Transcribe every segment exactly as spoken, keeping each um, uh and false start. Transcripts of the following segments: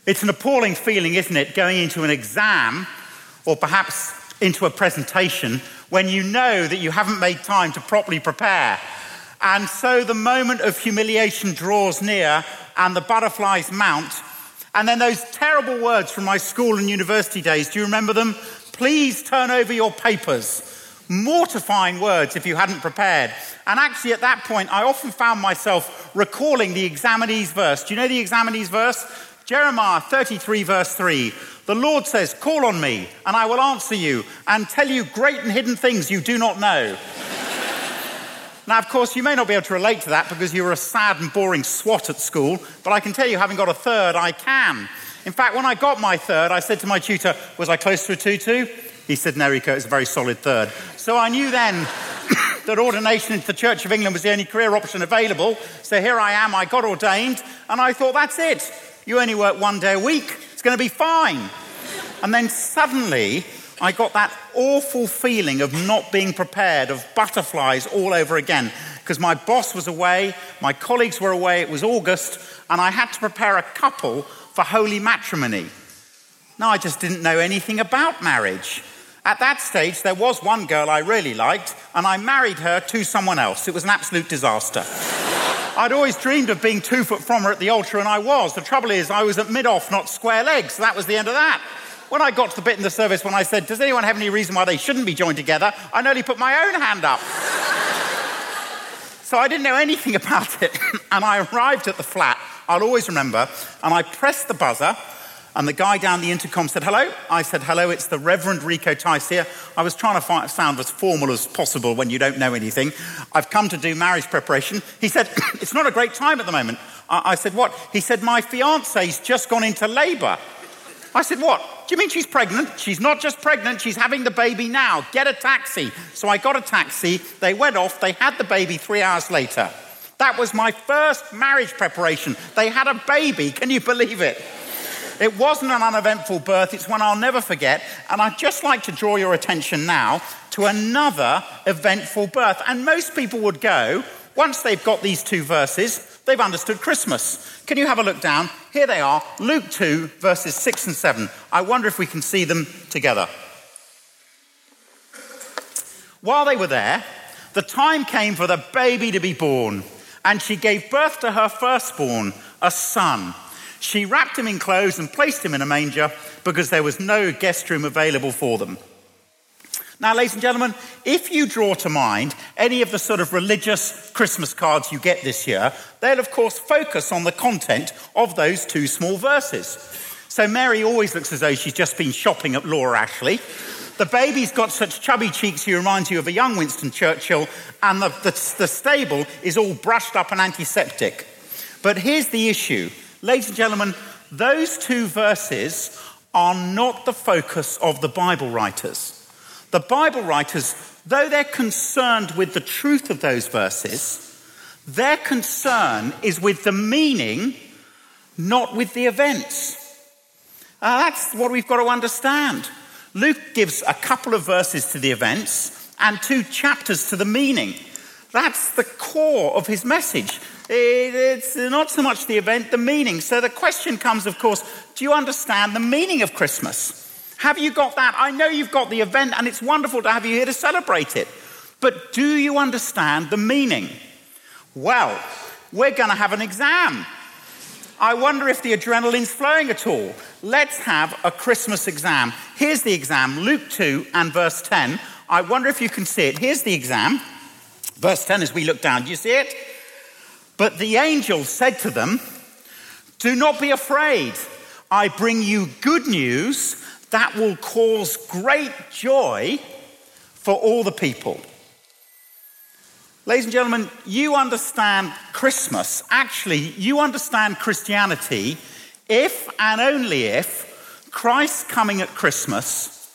It's an appalling feeling, isn't it, going into an exam or perhaps into a presentation when you know that you haven't made time to properly prepare. And so the moment of humiliation draws near and the butterflies mount. And then those terrible words from my school and university days, do you remember them? Please turn over your papers. Mortifying words if you hadn't prepared. And actually at that point, I often found myself recalling the examinee's verse. Do you know the examinee's verse? Jeremiah thirty-three verse three. The Lord says, call on me and I will answer you and tell you great and hidden things you do not know. Now, of course, you may not be able to relate to that because you were a sad and boring swot at school, but I can tell you, having got a third, I can. In fact, when I got my third, I said to my tutor, was I close to a two two? He said, no, Rico, it's a very solid third. So I knew then that ordination into the Church of England was the only career option available. So here I am, I got ordained, and I thought, that's it. You only work one day a week. It's going to be fine. And then suddenly, I got that awful feeling of not being prepared, of butterflies all over again, because my boss was away, my colleagues were away, it was August, and I had to prepare a couple for holy matrimony. Now, I just didn't know anything about marriage. At that stage, there was one girl I really liked, and I married her to someone else. It was an absolute disaster. I'd always dreamed of being two foot from her at the altar, and I was. The trouble is, I was at mid-off, not square legs, so that was the end of that. When I got to the bit in the service when I said, does anyone have any reason why they shouldn't be joined together? I nearly put my own hand up. So I didn't know anything about it. And I arrived at the flat, I'll always remember, and I pressed the buzzer, and the guy down the intercom said, hello. I said, hello, it's the Reverend Rico Tice here. I was trying to find, sound as formal as possible when you don't know anything. I've come to do marriage preparation. He said, it's not a great time at the moment. I, I said, what? He said, my fiance's just gone into labour. I said, what? Do you mean she's pregnant? She's not just pregnant, she's having the baby now. Get a taxi. So I got a taxi, they went off, they had the baby three hours later. That was my first marriage preparation. They had a baby, can you believe it? It wasn't an uneventful birth, it's one I'll never forget. And I'd just like to draw your attention now to another eventful birth. And most people would go, once they've got these two verses, they've understood Christmas. Can you have a look down? Here they are, Luke two, verses six and seven. I wonder if we can see them together. While they were there, the time came for the baby to be born, and she gave birth to her firstborn, a son. She wrapped him in clothes and placed him in a manger because there was no guest room available for them. Now, ladies and gentlemen, if you draw to mind any of the sort of religious Christmas cards you get this year, they'll, of course, focus on the content of those two small verses. So Mary always looks as though she's just been shopping at Laura Ashley. The baby's got such chubby cheeks he reminds you of a young Winston Churchill, and the, the, the stable is all brushed up and antiseptic. But here's the issue. Ladies and gentlemen, those two verses are not the focus of the Bible writers. The Bible writers, though they're concerned with the truth of those verses, their concern is with the meaning, not with the events. Uh, that's what we've got to understand. Luke gives a couple of verses to the events and two chapters to the meaning. That's the core of his message. It's not so much the event, the meaning. So the question comes, of course, do you understand the meaning of Christmas? Have you got that? I know you've got the event and it's wonderful to have you here to celebrate it. But do you understand the meaning? Well, we're going to have an exam. I wonder if the adrenaline's flowing at all. Let's have a Christmas exam. Here's the exam, Luke two and verse ten. I wonder if you can see it. Here's the exam. Verse ten as we look down. Do you see it? But the angel said to them, do not be afraid. I bring you good news that will cause great joy for all the people. Ladies and gentlemen, you understand Christmas. Actually, you understand Christianity if and only if Christ coming at Christmas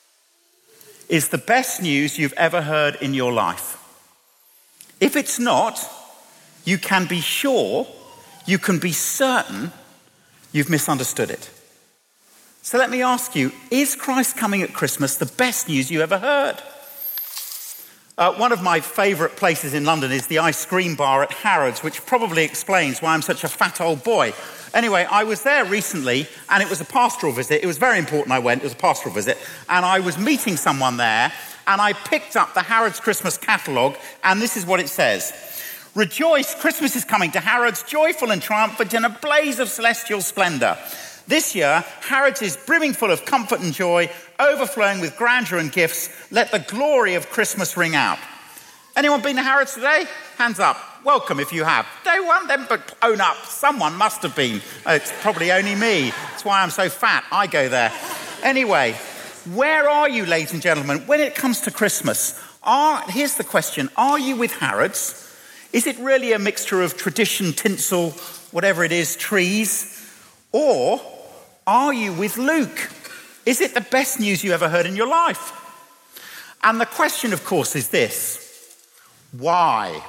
is the best news you've ever heard in your life. If it's not, you can be sure, you can be certain you've misunderstood it. So let me ask you, is Christ coming at Christmas the best news you ever heard? Uh, one of my favourite places in London is the ice cream bar at Harrods, which probably explains why I'm such a fat old boy. Anyway, I was there recently, and it was a pastoral visit. It was very important I went. It was a pastoral visit. And I was meeting someone there, and I picked up the Harrods Christmas catalogue, and this is what it says. Rejoice, Christmas is coming to Harrods, joyful and triumphant in a blaze of celestial splendour. This year, Harrods is brimming full of comfort and joy, overflowing with grandeur and gifts. Let the glory of Christmas ring out. Anyone been to Harrods today? Hands up. Welcome if you have. No one, then but own up. Someone must have been. Oh, it's probably only me. That's why I'm so fat. I go there. Anyway, where are you, ladies and gentlemen, when it comes to Christmas? Are, here's the question. Are you with Harrods? Is it really a mixture of tradition, tinsel, whatever it is, trees? Or are you with Luke? Is it the best news you ever heard in your life? And the question, of course, is this. Why?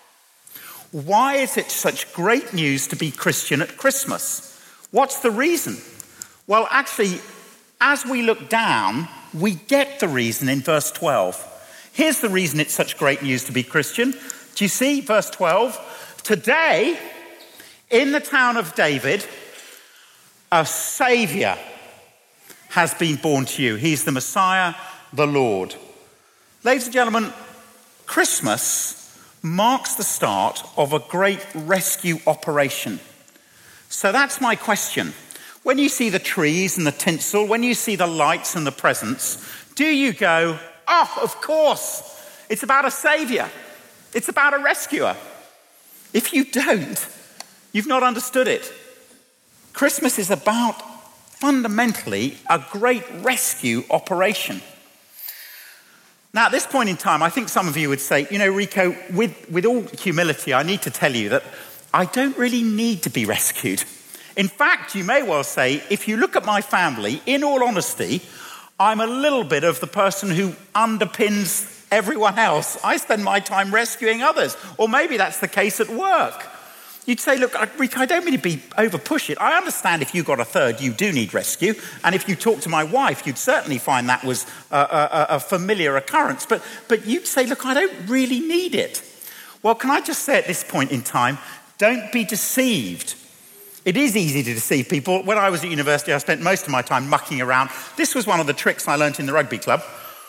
Why is it such great news to be Christian at Christmas? What's the reason? Well, actually, as we look down, we get the reason in verse twelve. Here's the reason it's such great news to be Christian. Do you see verse twelve? Today, in the town of David, a Saviour has been born to you. He's the Messiah, the Lord. Ladies and gentlemen, Christmas marks the start of a great rescue operation. So that's my question. When you see the trees and the tinsel, when you see the lights and the presents, do you go, oh, of course, it's about a Saviour. It's about a rescuer. If you don't, you've not understood it. Christmas is about, fundamentally, a great rescue operation. Now, at this point in time, I think some of you would say, you know, Rico, with, with all humility, I need to tell you that I don't really need to be rescued. In fact, you may well say, if you look at my family, in all honesty, I'm a little bit of the person who underpins everyone else. I spend my time rescuing others. Or maybe that's the case at work. You'd say, look, Rick, I don't mean to be over-push it. I understand if you got a third, you do need rescue. And if you talk to my wife, you'd certainly find that was a, a, a familiar occurrence. But, but you'd say, look, I don't really need it. Well, can I just say at this point in time, don't be deceived. It is easy to deceive people. When I was at university, I spent most of my time mucking around. This was one of the tricks I learnt in the rugby club.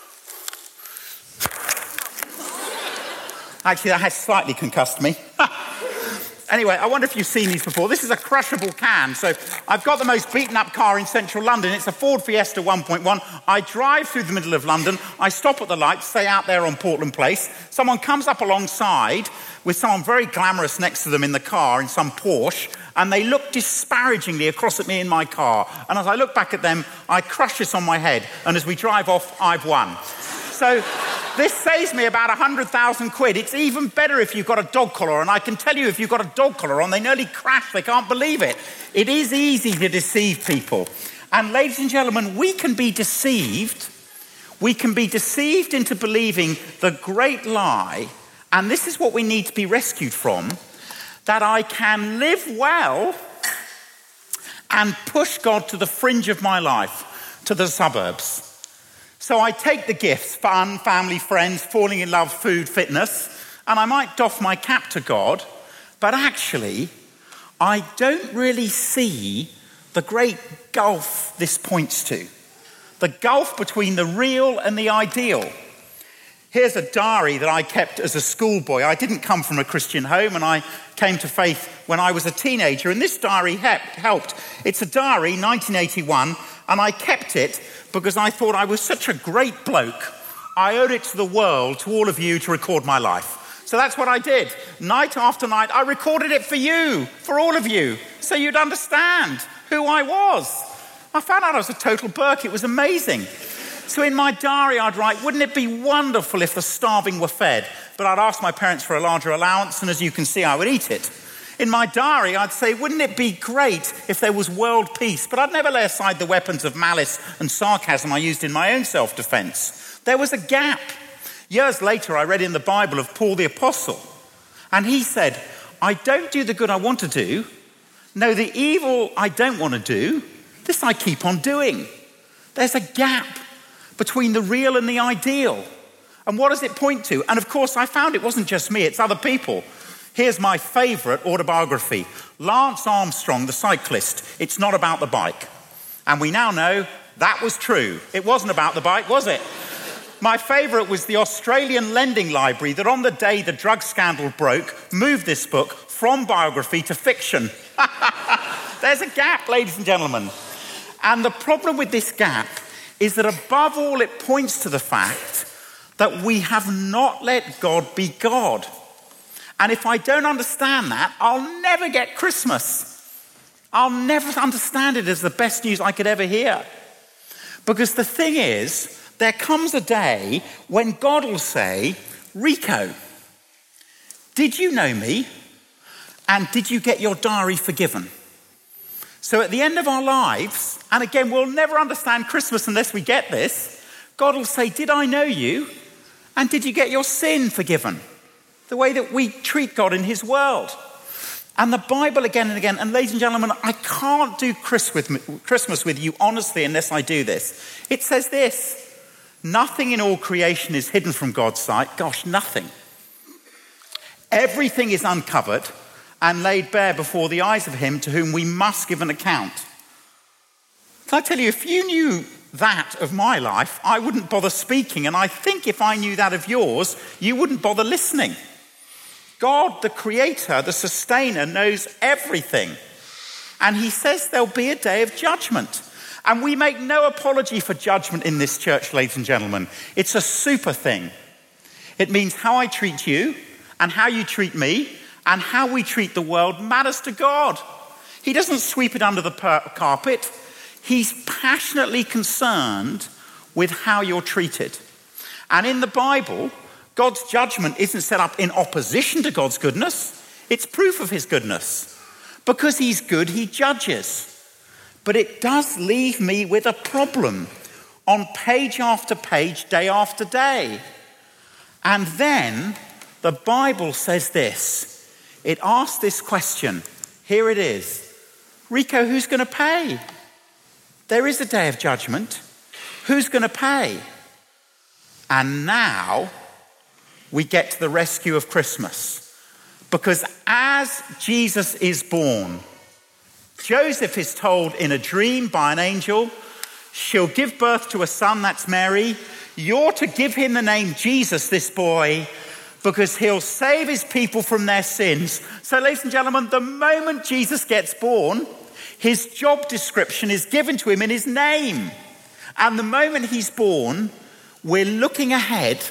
Actually, that has slightly concussed me. Anyway, I wonder if you've seen these before. This is a crushable can. So I've got the most beaten up car in central London. It's a Ford Fiesta one point one. I drive through the middle of London. I stop at the lights, stay out there on Portland Place. Someone comes up alongside with someone very glamorous next to them in the car in some Porsche, and they look disparagingly across at me in my car. And as I look back at them, I crush this on my head. And as we drive off, I've won. So this saves me about one hundred thousand quid. It's even better if you've got a dog collar. And I can tell you, if you've got a dog collar on, they nearly crash. They can't believe it. It is easy to deceive people. And ladies and gentlemen, we can be deceived. We can be deceived into believing the great lie, and this is what we need to be rescued from, that I can live well and push God to the fringe of my life, to the suburbs. So I take the gifts, fun, family, friends, falling in love, food, fitness, and I might doff my cap to God, but actually, I don't really see the great gulf this points to. The gulf between the real and the ideal. Here's a diary that I kept as a schoolboy. I didn't come from a Christian home, and I came to faith when I was a teenager, and this diary helped. It's a diary, nineteen eighty-one, and I kept it because I thought I was such a great bloke. I owed it to the world, to all of you, to record my life. So that's what I did. Night after night, I recorded it for you, for all of you, so you'd understand who I was. I found out I was a total Burke. It was amazing. So in my diary, I'd write, wouldn't it be wonderful if the starving were fed? But I'd ask my parents for a larger allowance, and as you can see, I would eat it. In my diary, I'd say, wouldn't it be great if there was world peace? But I'd never lay aside the weapons of malice and sarcasm I used in my own self-defense. There was a gap. Years later, I read in the Bible of Paul the Apostle, and he said, I don't do the good I want to do. No, the evil I don't want to do, this I keep on doing. There's a gap between the real and the ideal. And what does it point to? And of course, I found it wasn't just me, it's other people. Here's my favourite autobiography. Lance Armstrong, the cyclist. It's not about the bike. And we now know that was true. It wasn't about the bike, was it? My favourite was the Australian Lending Library that on the day the drug scandal broke, moved this book from biography to fiction. There's a gap, ladies and gentlemen. And the problem with this gap is that above all it points to the fact that we have not let God be God. And if I don't understand that, I'll never get Christmas. I'll never understand it as the best news I could ever hear. Because the thing is, there comes a day when God will say, Rico, did you know me? And did you get your diary forgiven? So at the end of our lives, and again, we'll never understand Christmas unless we get this, God will say, did I know you? And did you get your sin forgiven? The way that we treat God in his world. And the Bible again and again, and ladies and gentlemen, I can't do Christmas with you honestly unless I do this. It says this, nothing in all creation is hidden from God's sight. Gosh, nothing. Everything is uncovered and laid bare before the eyes of him to whom we must give an account. Can I tell you, if you knew that of my life, I wouldn't bother speaking. And I think if I knew that of yours, you wouldn't bother listening. God, the creator, the sustainer, knows everything. And he says there'll be a day of judgment. And we make no apology for judgment in this church, ladies and gentlemen. It's a super thing. It means how I treat you and how you treat me and how we treat the world matters to God. He doesn't sweep it under the per- carpet. He's passionately concerned with how you're treated. And in the Bible, God's judgment isn't set up in opposition to God's goodness. It's proof of his goodness. Because he's good, he judges. But it does leave me with a problem on page after page, day after day. And then the Bible says this. It asks this question. Here it is. Rico, who's going to pay? There is a day of judgment. Who's going to pay? And now we get to the rescue of Christmas. Because as Jesus is born, Joseph is told in a dream by an angel, she'll give birth to a son, that's Mary. You're to give him the name Jesus, this boy, because he'll save his people from their sins. So, ladies and gentlemen, the moment Jesus gets born, his job description is given to him in his name. And the moment he's born, we're looking ahead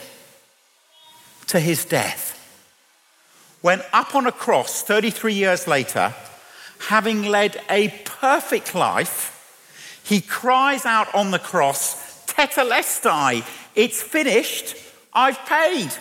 to his death. When up on a cross, thirty-three years later, having led a perfect life, he cries out on the cross, Tetelestai, it's finished, I've paid.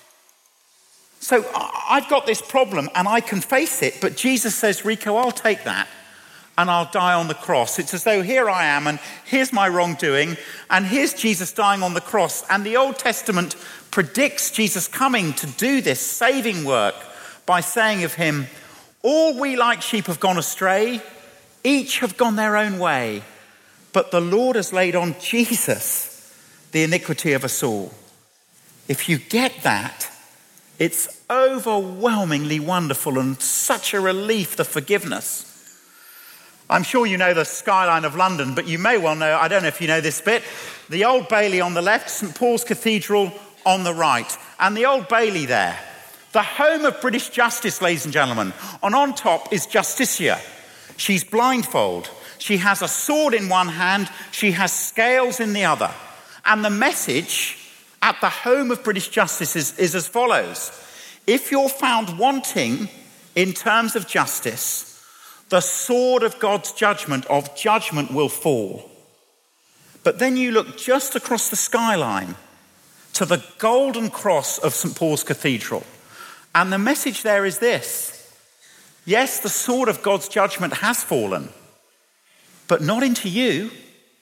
So I've got this problem and I can face it, but Jesus says, Rico, I'll take that and I'll die on the cross. It's as though here I am and here's my wrongdoing and here's Jesus dying on the cross. And the Old Testament predicts Jesus coming to do this saving work by saying of him, all we like sheep have gone astray, each have gone their own way, but the Lord has laid on Jesus the iniquity of us all. If you get that, it's overwhelmingly wonderful and such a relief, the forgiveness. I'm sure you know the skyline of London, but you may well know, I don't know if you know this bit, the Old Bailey on the left, St Paul's Cathedral on the right. And the Old Bailey there, the home of British justice, ladies and gentlemen. And on top is Justicia. She's blindfold. She has a sword in one hand. She has scales in the other. And the message at the home of British justice is, is as follows. If you're found wanting in terms of justice, the sword of God's judgment of judgment will fall. But then you look just across the skyline to the golden cross of St Paul's Cathedral. And the message there is this. Yes, the sword of God's judgment has fallen, but not into you.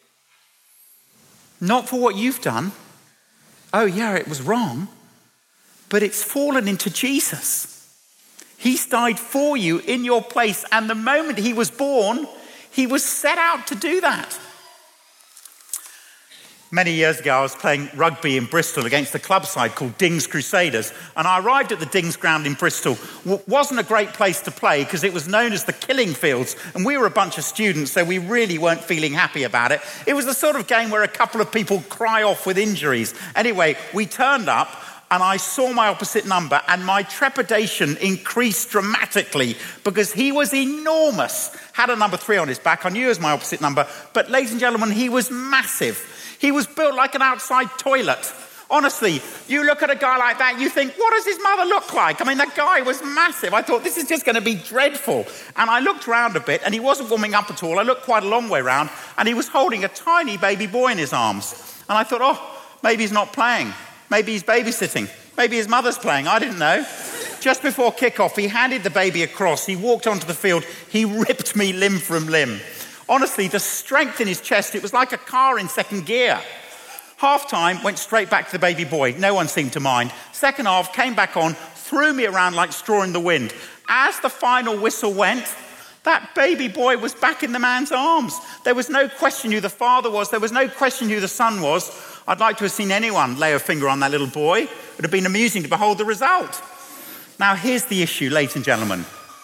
Not for what you've done. Oh yeah, it was wrong, but it's fallen into Jesus. He's died for you in your place, and the moment he was born, he was set out to do that. Many years ago, I was playing rugby in Bristol against a club side called Dings Crusaders. And I arrived at the Dings ground in Bristol. It wasn't a great place to play because it was known as the Killing Fields. And we were a bunch of students, so we really weren't feeling happy about it. It was the sort of game where a couple of people cry off with injuries. Anyway, we turned up and I saw my opposite number and my trepidation increased dramatically because he was enormous. Had a number three on his back. I knew it was my opposite number. But ladies and gentlemen, he was massive. He was built like an outside toilet. Honestly, you look at a guy like that, you think, what does his mother look like? I mean, that guy was massive. I thought, this is just going to be dreadful. And I looked around a bit, and he wasn't warming up at all. I looked quite a long way around, and he was holding a tiny baby boy in his arms. And I thought, oh, maybe he's not playing. Maybe he's babysitting. Maybe his mother's playing. I didn't know. Just before kickoff, he handed the baby across. He walked onto the field. He ripped me limb from limb. Honestly, the strength in his chest, it was like a car in second gear. Half-time, went straight back to the baby boy. No one seemed to mind. Second half, came back on, threw me around like straw in the wind. As the final whistle went, that baby boy was back in the man's arms. There was no question who the father was. There was no question who the son was. I'd like to have seen anyone lay a finger on that little boy. It would have been amusing to behold the result. Now, here's the issue, ladies and gentlemen.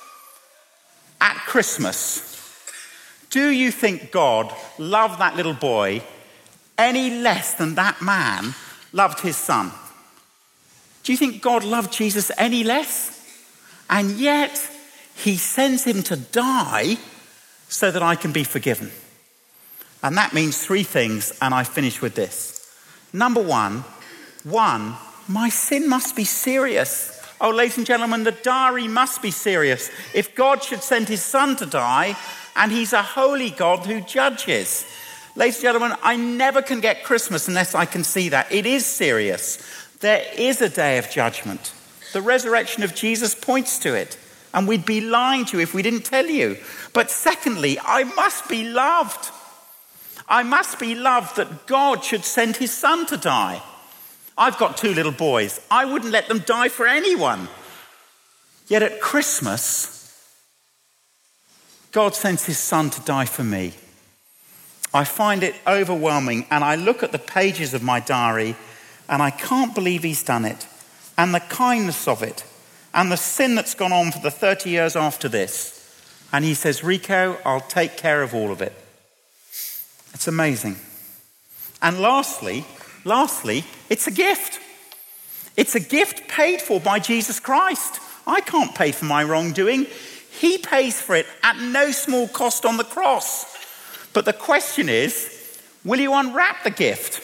At Christmas, do you think God loved that little boy any less than that man loved his son? Do you think God loved Jesus any less? And yet, he sends him to die so that I can be forgiven. And that means three things, and I finish with this. Number one, one, my sin must be serious. Oh, ladies and gentlemen, the diary must be serious. If God should send his son to die, and he's a holy God who judges. Ladies and gentlemen, I never can get Christmas unless I can see that. It is serious. There is a day of judgment. The resurrection of Jesus points to it. And we'd be lying to you if we didn't tell you. But secondly, I must be loved. I must be loved that God should send his son to die. I've got two little boys. I wouldn't let them die for anyone. Yet at Christmas, God sends his son to die for me. I find it overwhelming, and I look at the pages of my diary and I can't believe he's done it, and the kindness of it, and the sin that's gone on for the thirty years after this. And he says, Rico, I'll take care of all of it. It's amazing. And lastly, lastly, it's a gift. It's a gift paid for by Jesus Christ. I can't pay for my wrongdoing. He pays for it at no small cost on the cross. But the question is, will you unwrap the gift?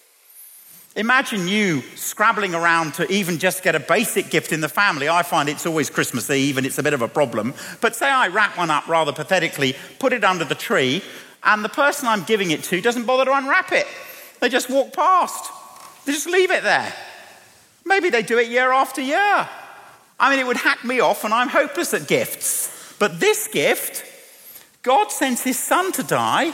Imagine you scrabbling around to even just get a basic gift in the family. I find it's always Christmas Eve and it's a bit of a problem. But say I wrap one up rather pathetically, put it under the tree, and the person I'm giving it to doesn't bother to unwrap it. They just walk past. They just leave it there. Maybe they do it year after year. I mean, it would hack me off, and I'm hopeless at gifts. But this gift, God sends his son to die,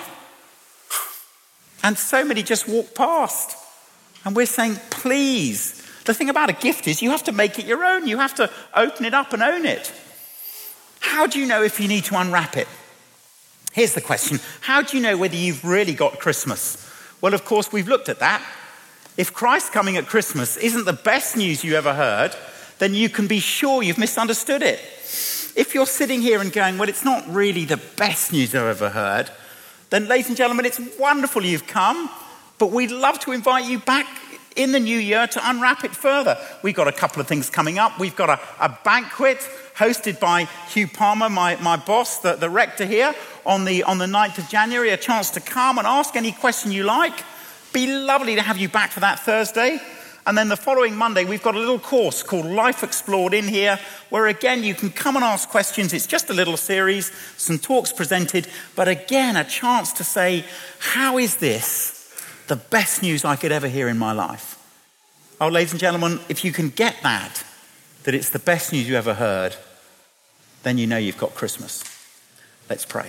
and so many just walk past. And we're saying, please. The thing about a gift is you have to make it your own. You have to open it up and own it. How do you know if you need to unwrap it? Here's the question. How do you know whether you've really got Christmas? Well, of course, we've looked at that. If Christ coming at Christmas isn't the best news you ever heard, then you can be sure you've misunderstood it. If you're sitting here and going, well, it's not really the best news I've ever heard, then, ladies and gentlemen, it's wonderful you've come, but we'd love to invite you back in the new year to unwrap it further. We've got a couple of things coming up. We've got a, a banquet hosted by Hugh Palmer, my, my boss, the, the rector here, on the, on the ninth of January, a chance to come and ask any question you like. Be lovely to have you back for that Thursday. And then the following Monday, we've got a little course called Life Explored in here, where again, you can come and ask questions. It's just a little series, some talks presented, but again, a chance to say, how is this the best news I could ever hear in my life? Oh, ladies and gentlemen, if you can get that, that it's the best news you ever heard, then you know you've got Christmas. Let's pray.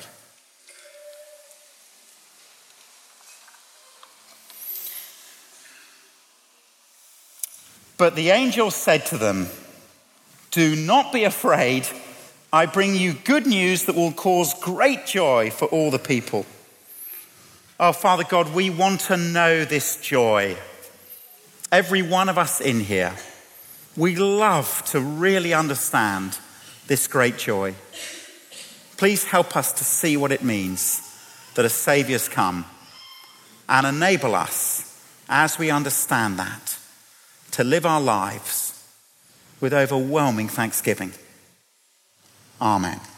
But the angel said to them, do not be afraid. I bring you good news that will cause great joy for all the people. Oh, Father God, we want to know this joy. Every one of us in here, we love to really understand this great joy. Please help us to see what it means that a Saviour's come, and enable us, as we understand that, to live our lives with overwhelming thanksgiving. Amen.